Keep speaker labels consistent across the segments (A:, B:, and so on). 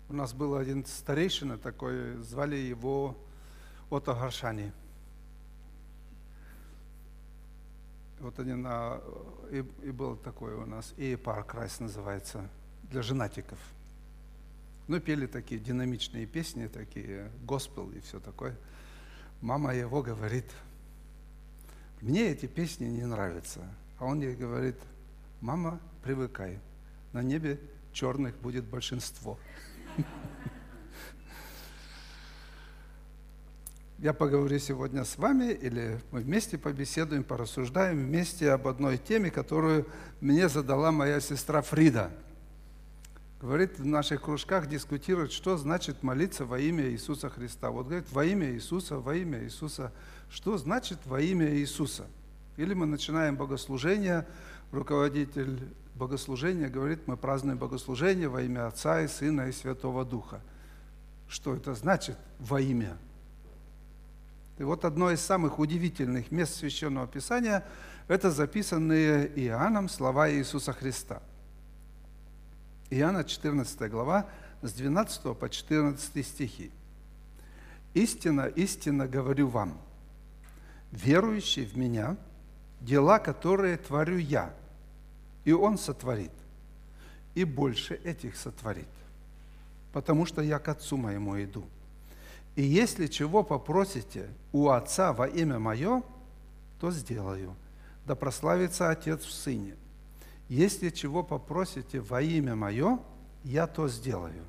A: У нас был один старейшина такой, звали его Ото Гаршани. Вот один, и был такой у нас, Паркрайс называется, для женатиков. Ну, пели такие динамичные песни, такие госпел и все такое. Мама его говорит: мне эти песни не нравятся. А он ей говорит: мама, привыкай, на небе черных будет большинство. Я поговорю сегодня с вами, или мы вместе побеседуем, порассуждаем вместе об одной теме, которую мне задала моя сестра Фрида. Говорит, в наших кружках дискутируют, что значит молиться во имя Иисуса Христа. Вот говорит, во имя Иисуса, во имя Иисуса. Что значит во имя Иисуса? Или мы начинаем богослужение, руководитель богослужения говорит, мы празднуем богослужение во имя Отца и Сына и Святого Духа. Что это значит во имя? И вот одно из самых удивительных мест Священного Писания – это записанные Иоанном слова Иисуса Христа. Иоанна 14 глава, с 12 по 14 стихи. «Истинно, истинно говорю вам, верующий в Меня, дела, которые творю Я, и Он сотворит, и больше этих сотворит, потому что Я к Отцу Моему иду. И если чего попросите у Отца во имя Мое, то сделаю, да прославится Отец в Сыне. Если чего попросите во имя Мое, Я то сделаю».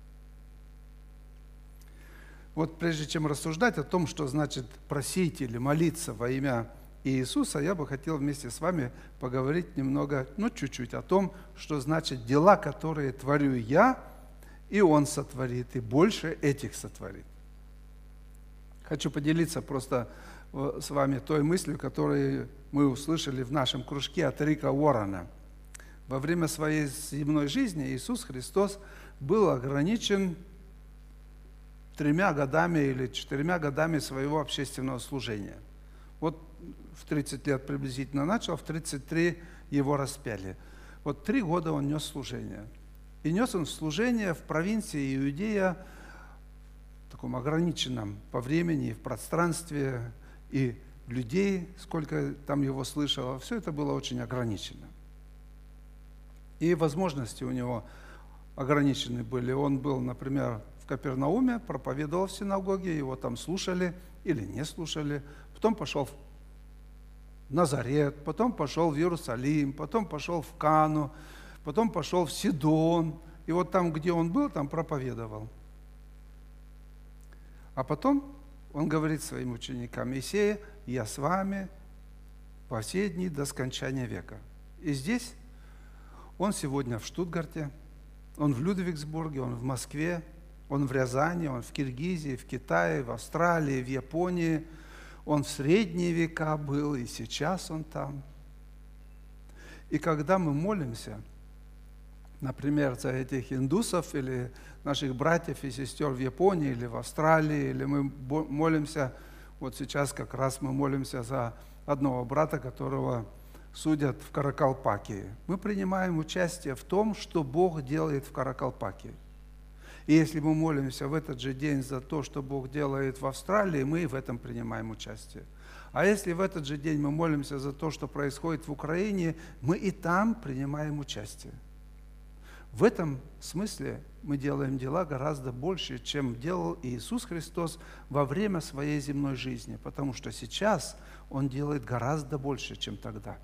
A: Вот прежде чем рассуждать о том, что значит просить или молиться во имя Иисуса, я бы хотел вместе с вами поговорить немного, чуть-чуть о том, что значит дела, которые творю Я, и Он сотворит, и больше этих сотворит. Хочу поделиться просто с вами той мыслью, которую мы услышали в нашем кружке от Рика Уоррена. Во время своей земной жизни Иисус Христос был ограничен 3 годами или 4 годами своего общественного служения. Вот в 30 лет приблизительно начал, в 33 его распяли. Вот 3 года он нес служение. И нес он служение в провинции Иудея, в таком ограниченном по времени, в пространстве, и людей, сколько там его слышало, все это было очень ограничено. И возможности у него ограничены были. Он был, например, в Капернауме, проповедовал в синагоге, его там слушали или не слушали. Потом пошел в Назарет, потом пошел в Иерусалим, потом пошел в Кану, потом пошел в Сидон. И вот там, где он был, там проповедовал. А потом он говорит своим ученикам: «Исея, я с вами во все дни до скончания века». И здесь он сегодня в Штутгарте, он в Людвигсбурге, он в Москве, он в Рязани, он в Киргизии, в Китае, в Австралии, в Японии. Он в средние века был, и сейчас он там. И когда мы молимся, например, за этих индусов или наших братьев и сестер в Японии или в Австралии, или мы молимся, вот сейчас как раз мы молимся за одного брата, которого судят в Каракалпакии. Мы принимаем участие в том, что Бог делает в Каракалпакии. И если мы молимся в этот же день за то, что Бог делает в Австралии, мы и в этом принимаем участие. А если в этот же день мы молимся за то, что происходит в Украине, мы и там принимаем участие. В этом смысле мы делаем дела гораздо больше, чем делал Иисус Христос во время своей земной жизни, потому что сейчас Он делает гораздо больше, чем тогда.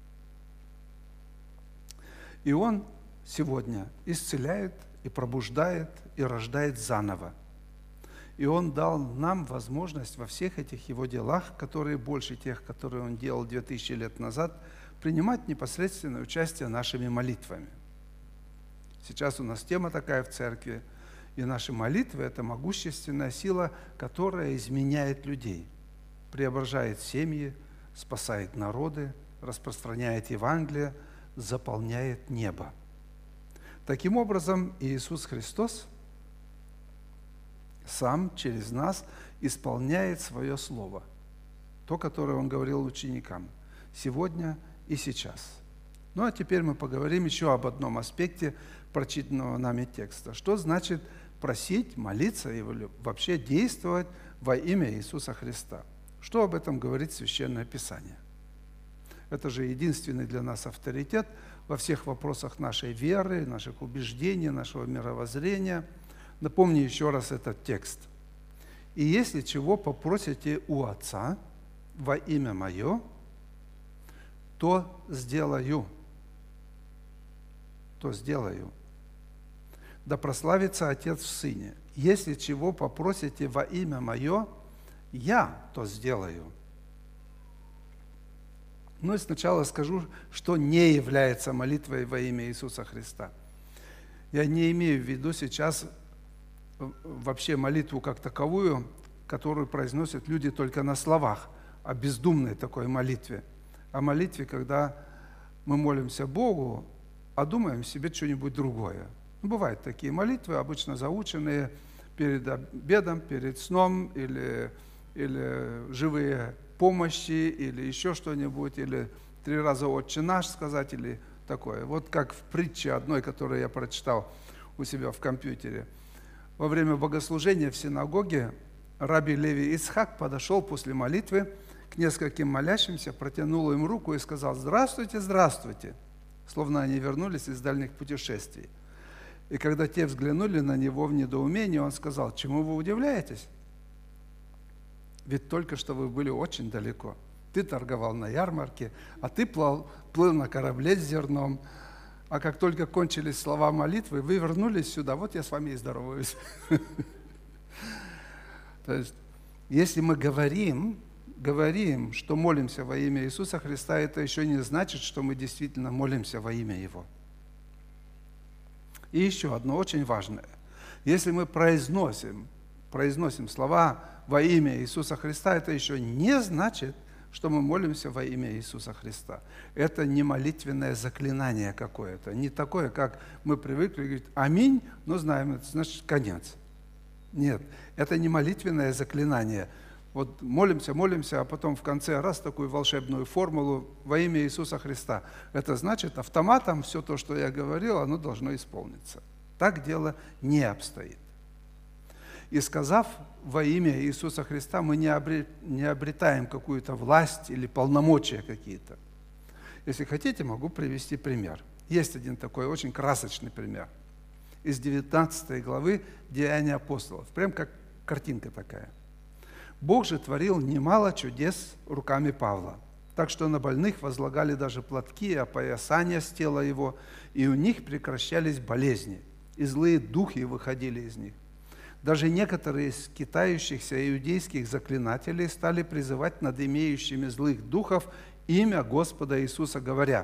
A: И Он сегодня исцеляет и пробуждает, и рождает заново. И Он дал нам возможность во всех этих Его делах, которые больше тех, которые Он делал 2000 лет назад, принимать непосредственное участие нашими молитвами. Сейчас у нас тема такая в церкви, и наши молитвы – это могущественная сила, которая изменяет людей, преображает семьи, спасает народы, распространяет Евангелие, заполняет небо. Таким образом, Иисус Христос Сам через нас исполняет свое Слово, то, которое Он говорил ученикам, сегодня и сейчас. Ну а теперь мы поговорим еще об одном аспекте прочитанного нами текста. Что значит просить, молиться и вообще действовать во имя Иисуса Христа? Что об этом говорит Священное Писание? Это же единственный для нас авторитет во всех вопросах нашей веры, наших убеждений, нашего мировоззрения. Напомню еще раз этот текст. «И если чего попросите у Отца во имя Мое, то сделаю». То сделаю. Да прославится Отец в Сыне. Если чего попросите во имя Мое, Я то сделаю. Ну и сначала скажу, что не является молитвой во имя Иисуса Христа. Я не имею в виду сейчас вообще молитву как таковую, которую произносят люди только на словах, о бездумной такой молитве. О молитве, когда мы молимся Богу, а думаем себе что-нибудь другое. Бывают такие молитвы, обычно заученные перед обедом, перед сном, или живые помощи, или еще что-нибудь, или 3 раза «Отче наш» сказать, или такое. Вот как в притче одной, которую я прочитал у себя в компьютере. Во время богослужения в синагоге раби Леви Ицхак подошел после молитвы к нескольким молящимся, протянул им руку и сказал: «Здравствуйте, здравствуйте», словно они вернулись из дальних путешествий. И когда те взглянули на него в недоумении, он сказал: «Чему вы удивляетесь? Ведь только что вы были очень далеко. Ты торговал на ярмарке, а ты плыл на корабле с зерном. А как только кончились слова молитвы, вы вернулись сюда, вот я с вами и здороваюсь». То есть, если мы говорим, что молимся во имя Иисуса Христа, это еще не значит, что мы действительно молимся во имя Его. И еще одно очень важное. Если мы произносим слова во имя Иисуса Христа, это еще не значит, что мы молимся во имя Иисуса Христа. Это не молитвенное заклинание какое-то, не такое, как мы привыкли говорить «Аминь», но знаем, это значит конец. Нет, это не молитвенное заклинание. Вот молимся, а потом в конце раз такую волшебную формулу во имя Иисуса Христа. Это значит, автоматом все то, что я говорил, оно должно исполниться. Так дело не обстоит. И сказав во имя Иисуса Христа, мы не обретаем какую-то власть или полномочия какие-то. Если хотите, могу привести пример. Есть один такой очень красочный пример. Из 19 главы Деяния апостолов. Прям как картинка такая. Бог же творил немало чудес руками Павла, так что на больных возлагали даже платки и опоясания с тела его, и у них прекращались болезни, и злые духи выходили из них. Даже некоторые из скитающихся иудейских заклинателей стали призывать над имеющими злых духов имя Господа Иисуса, говоря: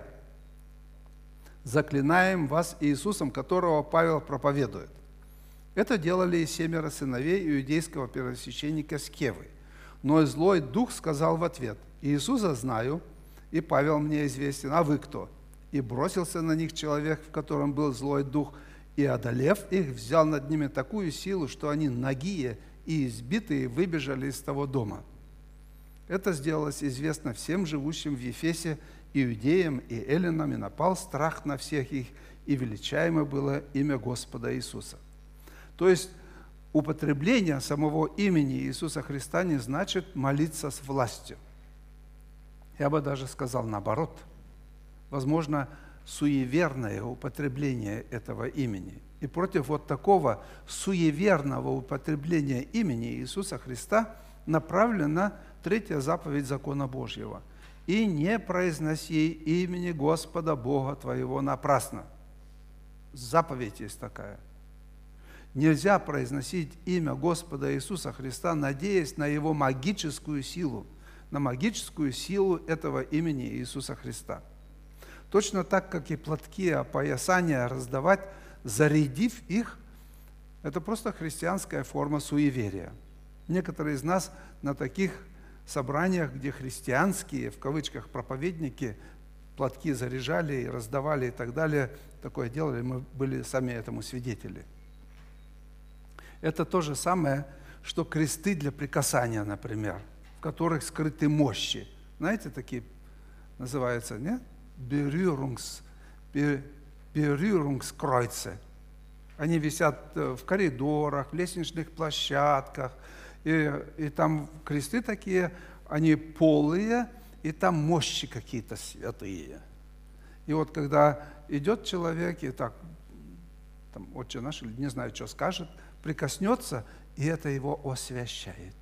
A: «Заклинаем вас Иисусом, которого Павел проповедует». Это делали и 7 сыновей иудейского первосвященника Скевы. Но злой дух сказал в ответ: «Иисуса знаю, и Павел мне известен, а вы кто?» И бросился на них человек, в котором был злой дух, и, одолев их, взял над ними такую силу, что они нагие и избитые выбежали из того дома. Это сделалось известно всем живущим в Ефесе, иудеям и эллинам, и напал страх на всех их, и величаемо было имя Господа Иисуса. То есть употребление самого имени Иисуса Христа не значит молиться с властью. Я бы даже сказал наоборот. Возможно, суеверное употребление этого имени. И против вот такого суеверного употребления имени Иисуса Христа направлена 3 заповедь закона Божьего. «И не произноси имени Господа Бога твоего напрасно». Заповедь есть такая. Нельзя произносить имя Господа Иисуса Христа, надеясь на Его магическую силу, на магическую силу этого имени Иисуса Христа. Точно так, как и платки, опоясания раздавать, зарядив их, это просто христианская форма суеверия. Некоторые из нас на таких собраниях, где христианские, в кавычках, проповедники платки заряжали и раздавали и так далее, такое делали, мы были сами этому свидетели. Это то же самое, что кресты для прикасания, например, в которых скрыты мощи. Знаете, такие называются, нет? Berührungskreuze. Они висят в коридорах, в лестничных площадках, и там кресты такие, они полые, и там мощи какие-то святые. И вот когда идет человек, и так, там, Отче наш, или не знаю, что скажет, прикоснется, и это его освящает.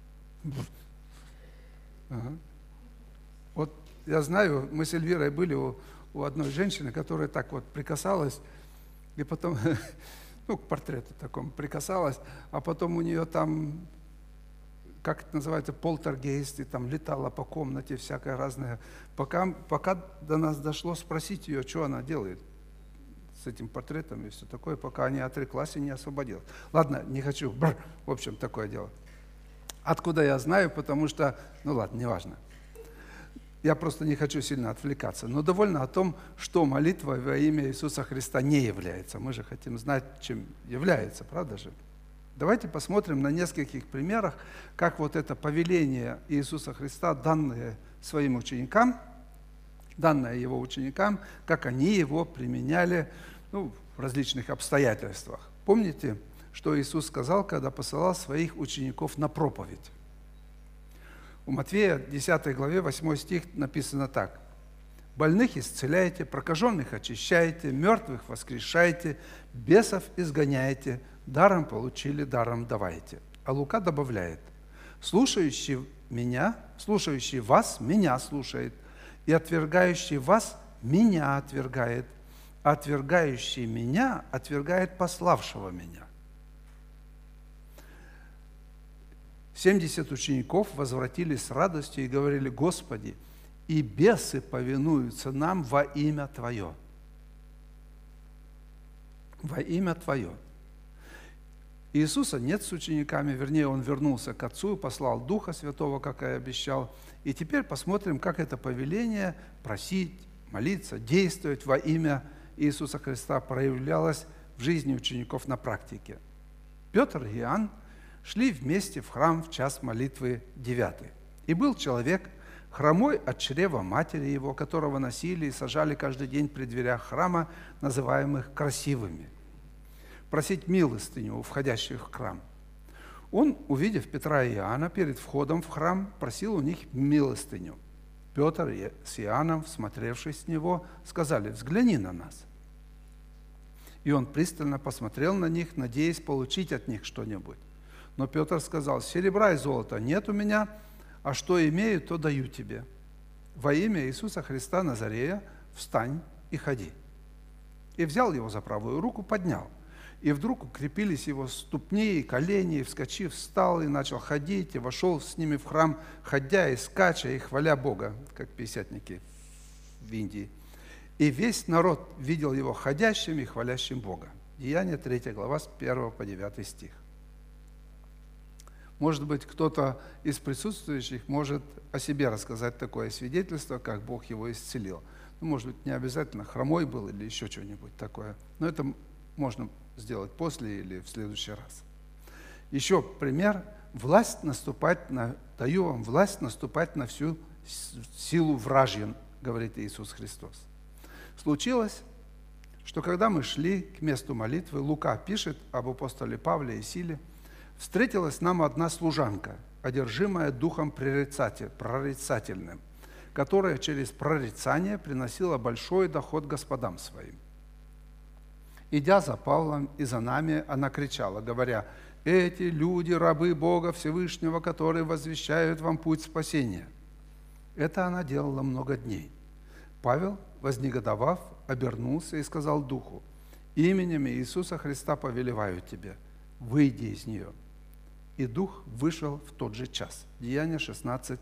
A: Ага. Вот я знаю, мы с Эльвирой были у одной женщины, которая так вот прикасалась, и потом, к портрету такому прикасалась, а потом у нее там, как это называется, полтергейст, и там летала по комнате всякое разное. Пока до нас дошло спросить ее, что она делает с этим портретом и все такое, пока не отреклась и не освободилась. Ладно, не хочу, в общем, такое дело. Откуда я знаю, потому что, ладно, неважно. Я просто не хочу сильно отвлекаться, но довольно о том, что молитва во имя Иисуса Христа не является. Мы же хотим знать, чем является, правда же? Давайте посмотрим на нескольких примерах, как вот это повеление Иисуса Христа, данное своим ученикам, данное Его ученикам, как они его применяли в различных обстоятельствах. Помните, что Иисус сказал, когда посылал своих учеников на проповедь? У Матфея 10 главе 8 стих написано так. «Больных исцеляйте, прокаженных очищайте, мертвых воскрешайте, бесов изгоняйте, даром получили, даром давайте». А Лука добавляет: «Слушающий вас, меня слушает, и отвергающий вас, меня отвергает, а отвергающий меня отвергает пославшего меня». 70 учеников возвратились с радостью и говорили: «Господи, и бесы повинуются нам во имя Твое». Во имя Твое. Иисуса нет с учениками, вернее, Он вернулся к Отцу и послал Духа Святого, как и обещал. И теперь посмотрим, как это повеление просить, молиться, действовать во имя Иисуса Христа проявлялось в жизни учеников на практике. Петр и Иоанн шли вместе в храм в час молитвы 9. И был человек, хромой от чрева матери его, которого носили и сажали каждый день при дверях храма, называемых красивыми, просить милостыню у входящих в храм. Он, увидев Петра и Иоанна перед входом в храм, просил у них милостыню. Петр с Иоанном, всмотревшись с него, сказали: «Взгляни на нас». И он пристально посмотрел на них, надеясь получить от них что-нибудь. Но Петр сказал: «Серебра и золота нет у меня, а что имею, то даю тебе. Во имя Иисуса Христа Назарея встань и ходи». И взял его за правую руку, поднял. И вдруг укрепились его ступни и колени, и, вскочив, встал и начал ходить, и вошел с ними в храм, ходя и скача, и хваля Бога, как пятидесятники в Индии. И весь народ видел его ходящим и хвалящим Бога. Деяния 3 глава, с 1 по 9 стих. Может быть, кто-то из присутствующих может о себе рассказать такое свидетельство, как Бог его исцелил. Может быть, не обязательно хромой был или еще что-нибудь такое. Но это можно сделать после или в следующий раз. Еще пример. Даю вам власть наступать на всю силу вражью, говорит Иисус Христос. Случилось, что когда мы шли к месту молитвы, Лука пишет об апостоле Павле и Силе, встретилась нам одна служанка, одержимая духом прорицательным, которая через прорицание приносила большой доход господам своим. Идя за Павлом и за нами, она кричала, говоря: «Эти люди, рабы Бога Всевышнего, которые возвещают вам путь спасения». Это она делала много дней. Павел, вознегодовав, обернулся и сказал духу: «Именем Иисуса Христа повелеваю тебе, выйди из нее». И дух вышел в тот же час. Деяния 16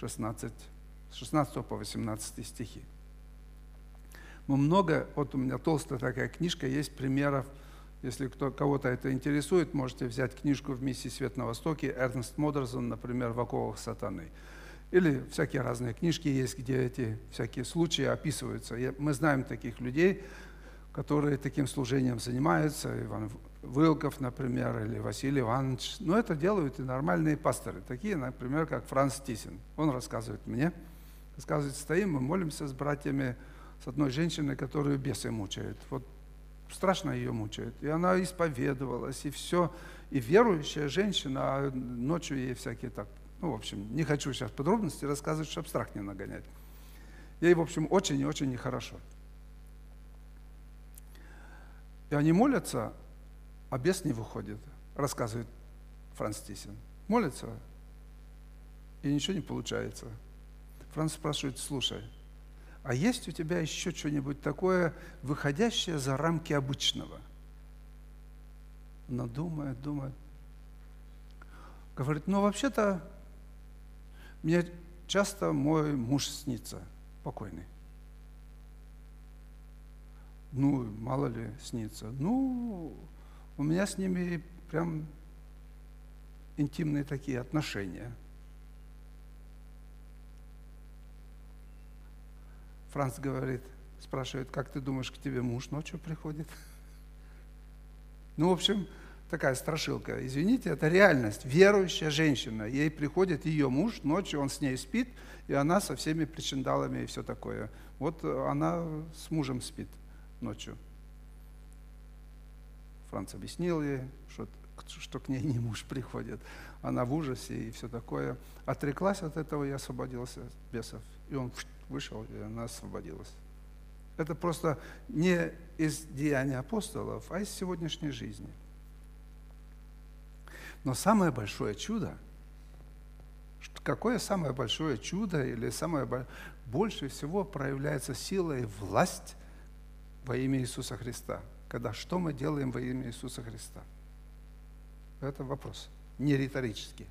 A: по 18 стихи. У меня толстая такая книжка, есть примеров. Если кого-то это интересует, можете взять книжку «В миссии Свет на Востоке», Эрнст Модерсон, например, «В оковах сатаны». Или всякие разные книжки есть, где эти всякие случаи описываются. Мы знаем таких людей, которые таким служением занимаются, Иван Вылков, например, или Василий Иванович. Но это делают и нормальные пасторы, такие, например, как Франц Тисин. Он рассказывает, стоим, мы молимся с братьями, с одной женщиной, которую бесы мучают. Вот страшно ее мучают. И она исповедовалась, и все. И верующая женщина, а ночью ей всякие так. Ну, в общем, не хочу сейчас подробности рассказывать, чтобы страх не нагонять. Ей, в общем, очень и очень нехорошо. И они молятся, а бес не выходит, рассказывает Франц Тисин. Молятся, и ничего не получается. Франц спрашивает: слушай, а есть у тебя еще что-нибудь такое, выходящее за рамки обычного? Она думает. Говорит: ну, вообще-то, мне часто мой муж снится, покойный. Ну, мало ли снится. Ну, у меня с ними прям интимные такие отношения. Франц говорит, спрашивает: как ты думаешь, к тебе муж ночью приходит? Ну, в общем, такая страшилка. Извините, это реальность. Верующая женщина, ей приходит ее муж, ночью он с ней спит, и она со всеми причиндалами и все такое. Вот она с мужем спит ночью. Франц объяснил ей, что к ней не муж приходит. Она в ужасе и все такое. Отреклась от этого и освободился от бесов. И он вышел, и она освободилась. Это просто не из деяний апостолов, а из сегодняшней жизни. Но самое большое чудо, какое самое большое чудо или больше всего проявляется сила и власть во имя Иисуса Христа? Когда что мы делаем во имя Иисуса Христа? Это вопрос, не риторический.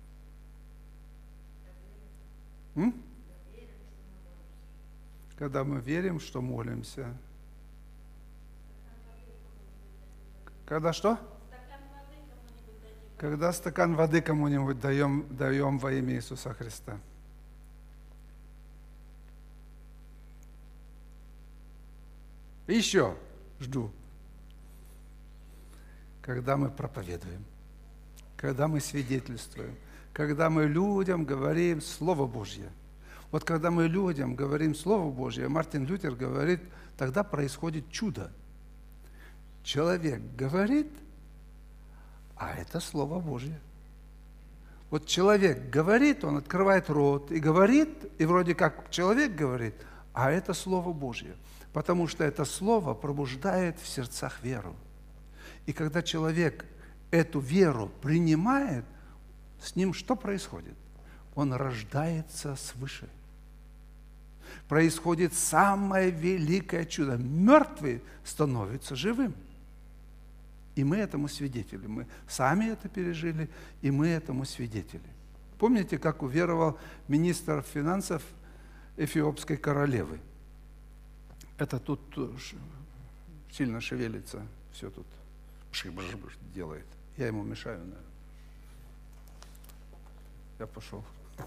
A: Когда мы верим, что молимся. Когда что? Когда стакан воды кому-нибудь даем во имя Иисуса Христа. Еще жду. Когда мы проповедуем, когда мы свидетельствуем, когда мы людям говорим Слово Божье. Вот когда мы людям говорим Слово Божье, Мартин Лютер говорит, тогда происходит чудо. Человек говорит, а это Слово Божье. Вот человек говорит, он открывает рот и говорит, и вроде как человек говорит, а это Слово Божье. Потому что это Слово пробуждает в сердцах веру. И когда человек эту веру принимает, с ним что происходит? Он рождается свыше. Происходит самое великое чудо. Мертвый становится живым. И мы этому свидетели. Мы сами это пережили, и мы этому свидетели. Помните, как уверовал министр финансов эфиопской королевы? Это тут сильно шевелится, все тут делает. Я ему мешаю, наверное. Я пошел.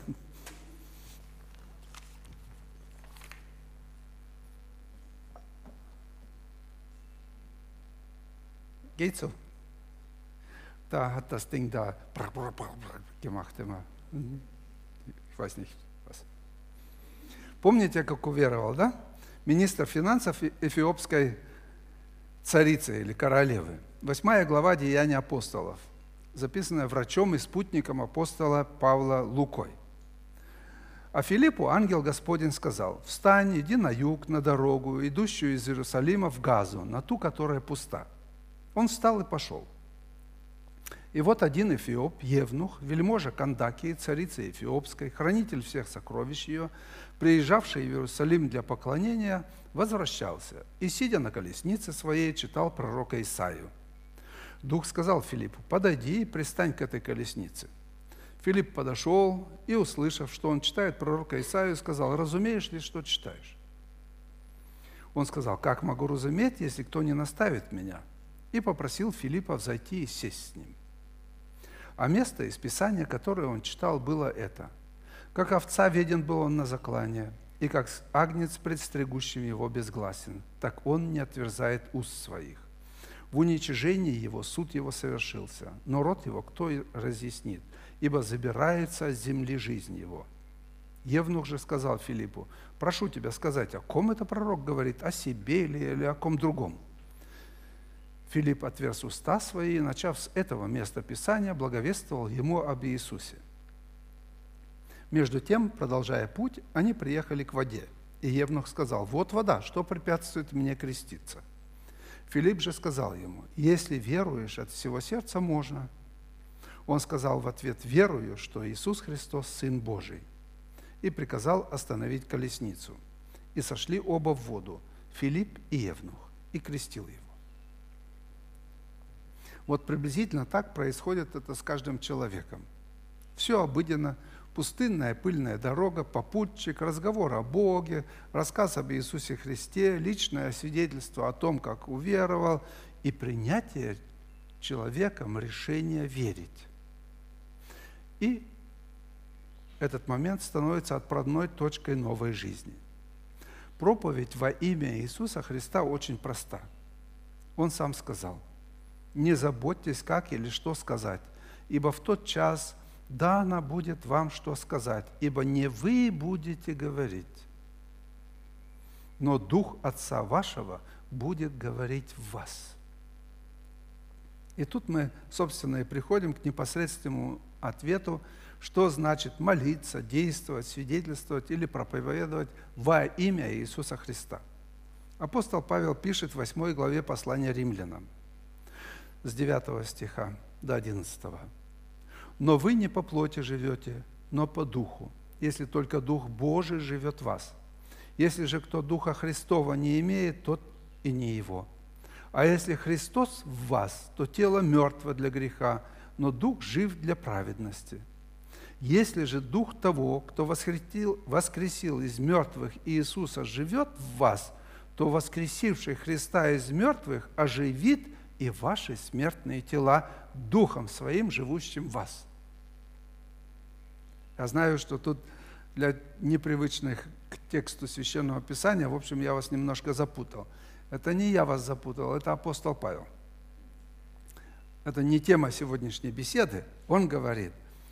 A: Geht so? Da hat das Ding da gemacht immer. Ich weiß nicht, was. Помните, как уверовал, да? Министр финансов эфиопской царицы или королевы. 8 глава Деяний апостолов, записанная врачом и спутником апостола Павла Лукой. А Филиппу ангел Господень сказал: «Встань, иди на юг, на дорогу, идущую из Иерусалима в Газу, на ту, которая пуста». Он встал и пошел. И вот один эфиоп, евнух, вельможа Кандакии, царицы эфиопской, хранитель всех сокровищ ее, приезжавший в Иерусалим для поклонения, возвращался и, сидя на колеснице своей, читал пророка Исаию. Дух сказал Филиппу: «Подойди и пристань к этой колеснице». Филипп подошел и, услышав, что он читает пророка Исаию, сказал: «Разумеешь ли, что читаешь?» Он сказал: «Как могу разуметь, если кто не наставит меня?» И попросил Филиппа взойти и сесть с ним. А место из Писания, которое он читал, было это: «Как овца веден был он на заклание, и как агнец пред стригущим его безгласен, так он не отверзает уст своих. В уничижении его суд его совершился, но род его кто разъяснит, ибо забирается с земли жизнь его. Евнух же сказал Филиппу: прошу тебя сказать, о ком это пророк говорит, о себе или о ком другом? Филипп отверз уста свои и, начав с этого места Писания, благовествовал ему об Иисусе. Между тем, продолжая путь, они приехали к воде. И Евнух сказал: вот вода, что препятствует мне креститься? Филипп же сказал ему: если веруешь от всего сердца, можно. Он сказал в ответ: верую, что Иисус Христос Сын Божий. И приказал остановить колесницу. И сошли оба в воду, Филипп и Евнух, и крестил его. Вот приблизительно так происходит это с каждым человеком. Все обыденно, пустынная пыльная дорога, попутчик, разговор о Боге, рассказ об Иисусе Христе, личное свидетельство о том, как уверовал, и принятие человеком решения верить. И этот момент становится отправной точкой новой жизни. Проповедь во имя Иисуса Христа очень проста. Он сам сказал: не заботьтесь, как или что сказать, ибо в тот час дано будет вам что сказать, ибо не вы будете говорить, но Дух Отца вашего будет говорить в вас. И тут мы, собственно, и приходим к непосредственному ответу, что значит молиться, действовать, свидетельствовать или проповедовать во имя Иисуса Христа. Апостол Павел пишет в 8 главе послания Римлянам, с 9 стиха до 11. «Но вы не по плоти живете, но по духу, если только Дух Божий живет в вас. Если же кто Духа Христова не имеет, тот и не его. А если Христос в вас, то тело мертво для греха, но Дух жив для праведности. Если же Дух того, кто воскресил из мертвых Иисуса, живет в вас, то воскресивший Христа из мертвых оживит и ваши смертные тела Духом Своим, живущим в вас». Я знаю, что тут для непривычных к тексту Священного Писания, в общем, я вас немножко запутал. Это не я вас запутал, это апостол Павел. Это не тема сегодняшней беседы. Он говорит: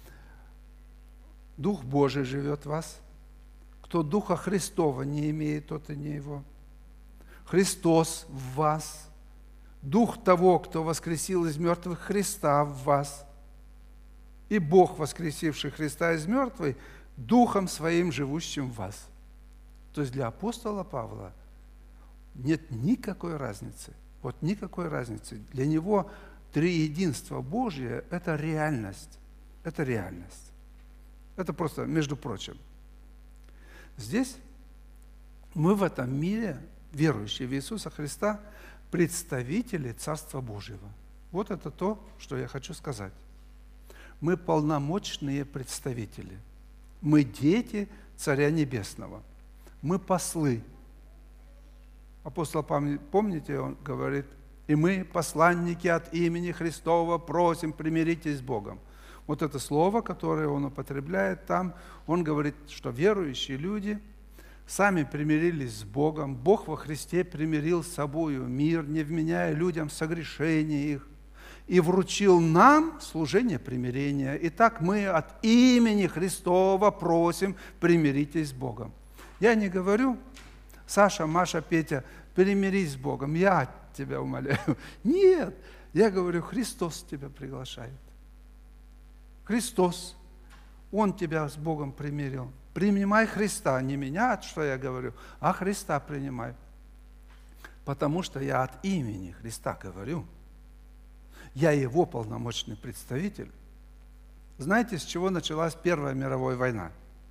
A: Дух Божий живет в вас. Кто Духа Христова не имеет, тот и не его. Христос в вас. Дух того, кто воскресил из мертвых Христа в вас. И Бог, воскресивший Христа из мертвых, Духом Своим, живущим в вас. То есть для апостола Павла нет никакой разницы. Вот никакой разницы. Для него триединство Божье – это реальность. Это реальность. Это просто, между прочим. Здесь мы в этом мире, верующие в Иисуса Христа, представители Царства Божьего. Вот это то, что я хочу сказать. Мы полномочные представители. Мы дети Царя Небесного. Мы послы. Апостол, помните, он говорит: «И мы, посланники от имени Христова, просим, примиритесь с Богом». Вот это слово, которое он употребляет там, он говорит, что верующие люди сами примирились с Богом. Бог во Христе примирил с собою мир, не вменяя людям согрешения их, и вручил нам служение примирения. Итак, мы от имени Христова просим, примиритесь с Богом. Я не говорю: Саша, Маша, Петя, примирись с Богом, я тебя умоляю. Нет, я говорю, Христос тебя приглашает. Христос, Он тебя с Богом примирил. Принимай Христа, не меня, что я говорю, а Христа принимай. Потому что я от имени Христа говорю. Я Его полномочный представитель. Знаете, с чего началась Первая мировая война?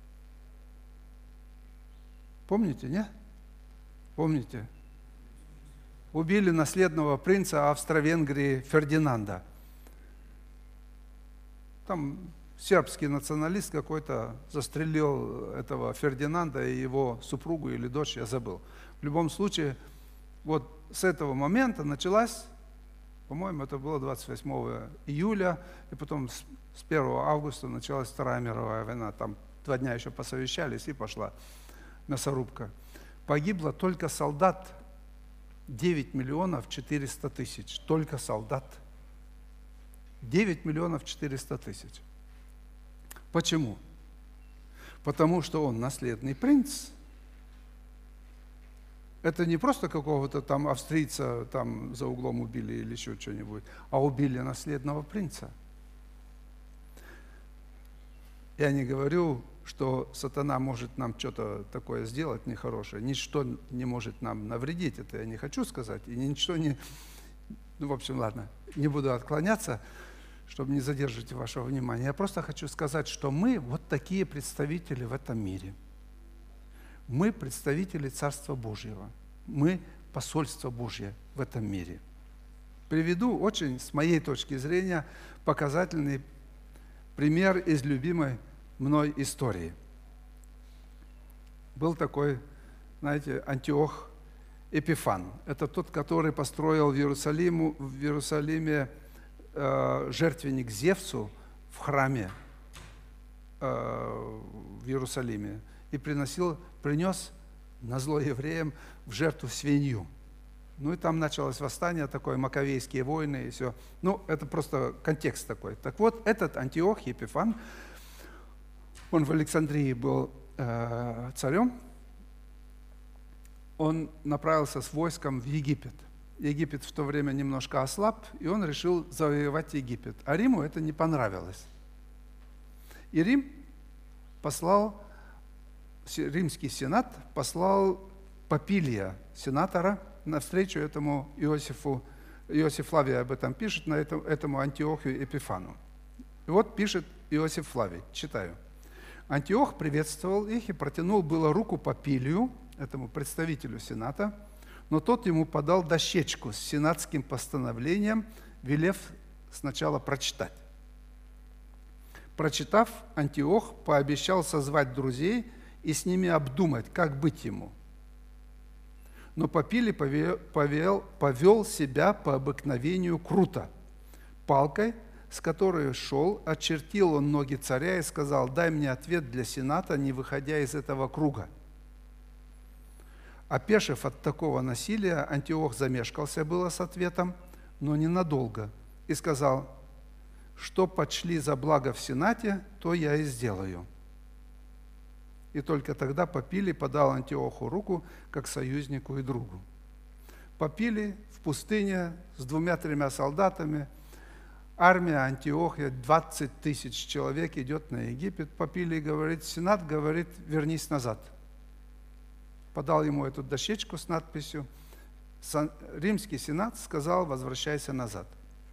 A: Помните, не? Помните? Убили наследного принца Австро-Венгрии Фердинанда. Там сербский националист какой-то застрелил этого Фердинанда и его супругу или дочь, я забыл. В любом случае, вот с этого момента началась, по-моему, это было 28 июля, и потом с 1 августа началась Вторая мировая война. Там 2 дня еще посовещались, и пошла мясорубка. Погибло только солдат 9 миллионов 400 тысяч. Только солдат. 9 миллионов 400 тысяч. Почему? Потому что он наследный принц. Это не просто какого-то там австрийца там за углом убили или еще что-нибудь, а убили наследного принца. Я не говорю, что сатана может нам что-то такое сделать нехорошее. Ничто не может нам навредить. Это я не хочу сказать. И ничто не... Ну, в общем, ладно, не буду отклоняться, чтобы не задерживать вашего внимания. Я просто хочу сказать, что мы вот такие представители в этом мире. Мы представители Царства Божьего. Мы посольство Божье в этом мире. Приведу очень, с моей точки зрения, показательный пример из любимой мной истории. Был такой, знаете, Антиох Эпифан. Это тот, который построил в Иерусалиме жертвенник Зевсу в храме в Иерусалиме и принес назло евреям в жертву свинью. Ну и там началось восстание такое, маковейские войны и все. Ну, это просто контекст такой. Так вот, этот Антиох Епифан, он в Александрии был царем, он направился с войском в Египет. Египет в то время немножко ослаб, и он решил завоевать Египет. А Риму это не понравилось. И Римский сенат послал Попилия, сенатора, навстречу этому Иосифу. Иосиф Флавий об этом пишет, этому Антиоху Эпифану. И вот пишет Иосиф Флавий, читаю. Антиох приветствовал их и протянул было руку Попилию, этому представителю сената, но тот ему подал дощечку с сенатским постановлением, велев сначала прочитать. Прочитав, Антиох пообещал созвать друзей и с ними обдумать, как быть ему. Но Попилий повел себя по обыкновению круто. Палкой, с которой шел, очертил он ноги царя и сказал: «Дай мне ответ для сената, не выходя из этого круга». Опешив от такого насилия, Антиох замешкался было с ответом, но ненадолго, и сказал: «Что почли за благо в сенате, то я и сделаю». И только тогда Попилий подал Антиоху руку, как союзнику и другу. Попилий в пустыне с 2-3 солдатами, армия Антиохия, 20 000 человек идет на Египет. Попилий говорит, сенат говорит: «Вернись назад». Подал ему эту дощечку с надписью. Римский сенат сказал: «Возвращайся назад».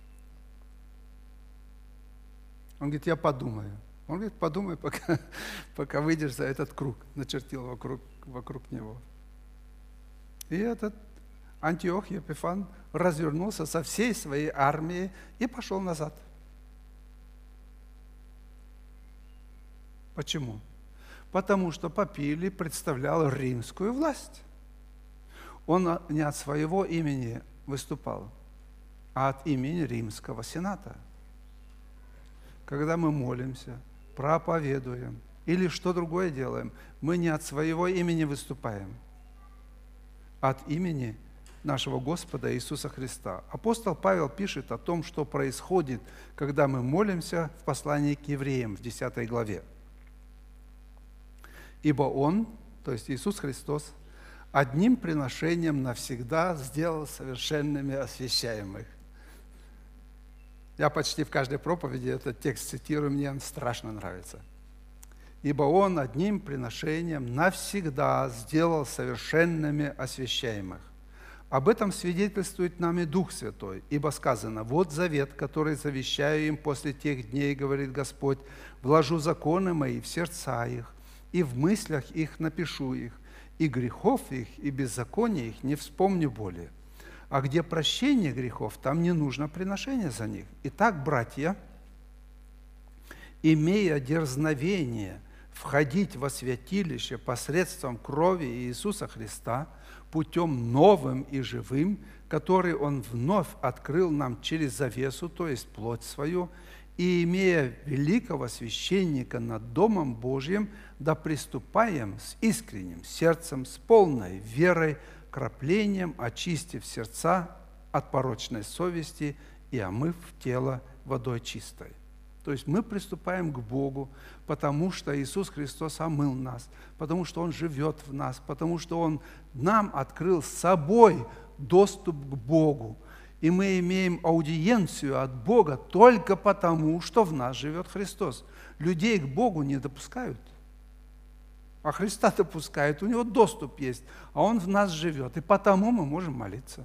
A: Он говорит: «Я подумаю». Он говорит: «Подумай, пока выйдешь за этот круг». Начертил вокруг него. И этот Антиох Епифан развернулся со всей своей армией и пошел назад. Почему? Потому что Попилий представлял римскую власть. Он не от своего имени выступал, а от имени Римского сената. Когда мы молимся, проповедуем или что другое делаем, мы не от своего имени выступаем, а от имени нашего Господа Иисуса Христа. Апостол Павел пишет о том, что происходит, когда мы молимся в послании к евреям в 10 главе. «Ибо Он, то есть Иисус Христос, одним приношением навсегда сделал совершенными освящаемых». Я почти в каждой проповеди этот текст цитирую, мне он страшно нравится. «Ибо Он одним приношением навсегда сделал совершенными освящаемых». Об этом свидетельствует нам и Дух Святой, ибо сказано: «Вот завет, который завещаю им после тех дней, говорит Господь, вложу законы мои в сердца их, и в мыслях их напишу их, и грехов их, и беззакония их не вспомню более. А где прощение грехов, там не нужно приношение за них. Итак, братья, имея дерзновение входить во святилище посредством крови Иисуса Христа, путем новым и живым, который Он вновь открыл нам через завесу, то есть плоть свою, и имея великого священника над Домом Божьим, да приступаем с искренним сердцем, с полной верой, краплением, очистив сердца от порочной совести и омыв тело водой чистой». То есть мы приступаем к Богу, потому что Иисус Христос омыл нас, потому что Он живет в нас, потому что Он нам открыл собой доступ к Богу. И мы имеем аудиенцию от Бога только потому, что в нас живет Христос. Людей к Богу не допускают, а Христа допускают, у Него доступ есть, а Он в нас живет, и потому мы можем молиться.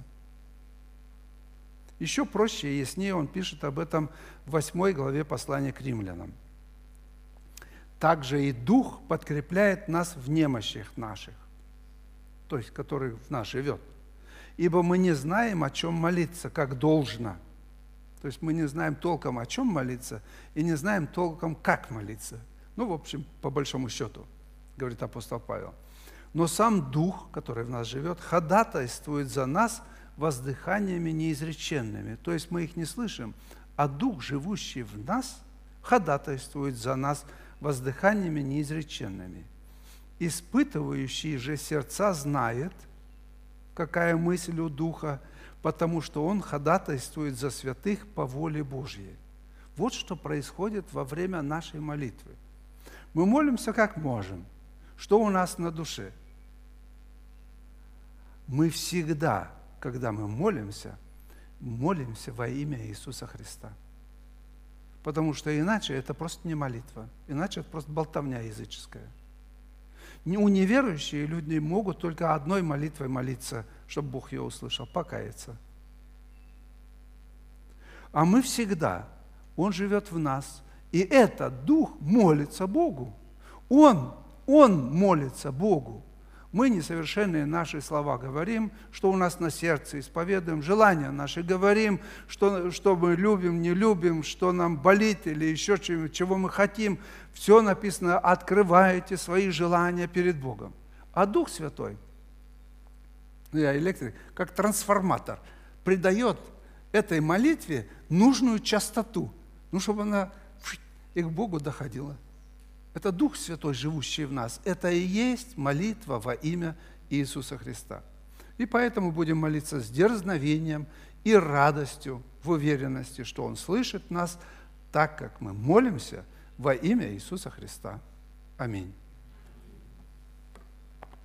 A: Еще проще и яснее он пишет об этом в 8 главе послания к римлянам. «Также и Дух подкрепляет нас в немощах наших», то есть, который в нас живет. «Ибо мы не знаем, о чем молиться, как должно». То есть мы не знаем толком, о чем молиться, и не знаем толком, как молиться. Ну, в общем, по большому счету, говорит апостол Павел. «Но сам Дух, который в нас живет, ходатайствует за нас воздыханиями неизреченными». То есть мы их не слышим, а Дух, живущий в нас, ходатайствует за нас воздыханиями неизреченными. «Испытывающий же сердца знает, какая мысль у Духа, потому что Он ходатайствует за святых по воле Божьей». Вот что происходит во время нашей молитвы. Мы молимся как можем. Что у нас на душе? Мы всегда, когда мы молимся во имя Иисуса Христа. Потому что иначе это просто не молитва, иначе это просто болтовня языческая. У неверующие люди могут только одной молитвой молиться, чтобы Бог ее услышал, покаяться. А мы всегда, Он живет в нас, и этот Дух молится Богу. Он молится Богу. Мы, несовершенные, наши слова говорим, что у нас на сердце, исповедуем желания наши, говорим, что мы любим, не любим, что нам болит или еще чего мы хотим. Все написано, открываете свои желания перед Богом. А Дух Святой, я электрик, как трансформатор, придает этой молитве нужную частоту, чтобы она и к Богу доходила. Это Дух Святой, живущий в нас. Это и есть молитва во имя Иисуса Христа. И поэтому будем молиться с дерзновением и радостью, в уверенности, что Он слышит нас, так как мы молимся во имя Иисуса Христа. Аминь.